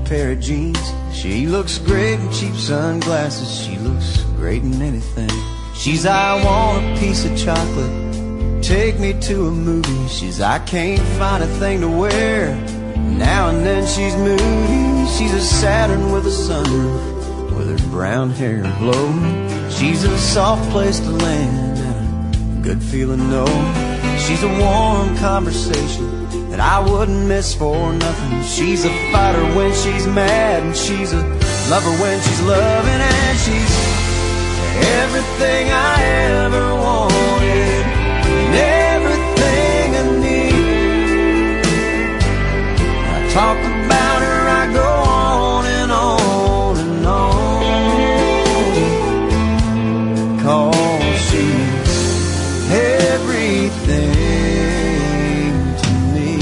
pair of jeans. She looks great in cheap sunglasses. She looks great in anything. She's, I want a piece of chocolate, take me to a movie. She's, I can't find a thing to wear, now and then she's moody. She's a Saturn with a sunroof, with her brown hair blowing. She's a soft place to land and a good feeling, no. She's a warm conversation that I wouldn't miss for nothing. She's a fighter when she's mad, and she's a lover when she's loving. And she's everything I ever wanted, and everything I need. I talk about her, I go on and on and on, 'cause she's everything to me.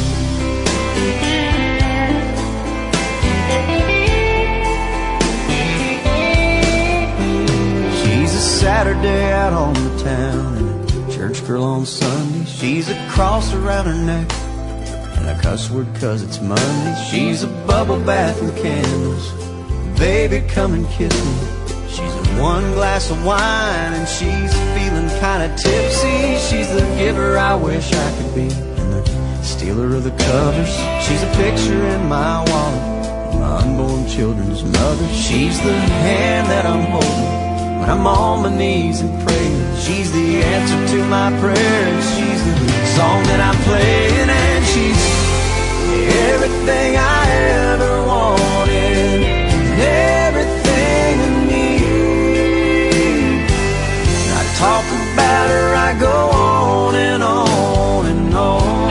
She's a Saturday out on the town and a church girl on Sunday. She's a cross around her neck and a cuss word 'cause it's Monday. She's a bubble bath with candles, baby come and kiss me. She's a one glass of wine and she's feeling kinda tipsy. She's the giver I wish I could be, and the stealer of the covers. She's a picture in my wallet, my unborn children's mother. She's the hand that I'm holding when I'm on my knees and praying. She's the answer to my prayers. She's the song that I'm playing. And she's everything I ever wanted, and everything I need. I talk about her, I go on and on and on,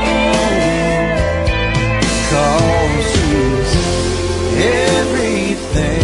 'cause she's everything.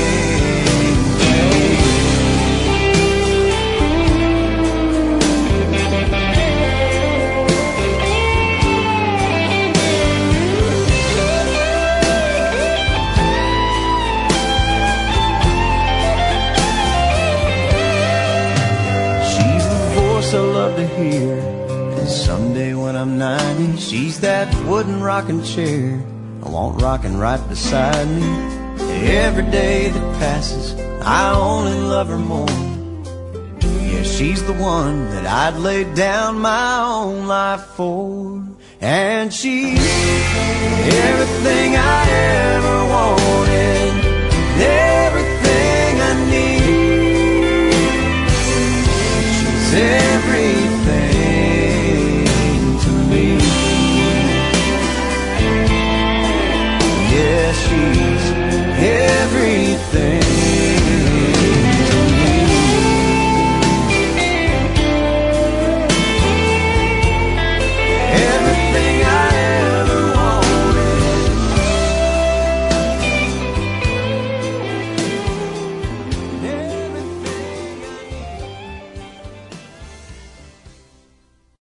I love to hear, and someday when I'm 90, she's that wooden rocking chair I want rocking right beside me. Every day that passes, I only love her more. Yeah, she's the one that I'd lay down my own life for. And she's everything I ever wanted, and everything I need. She's everything to me. Yeah, she's everything.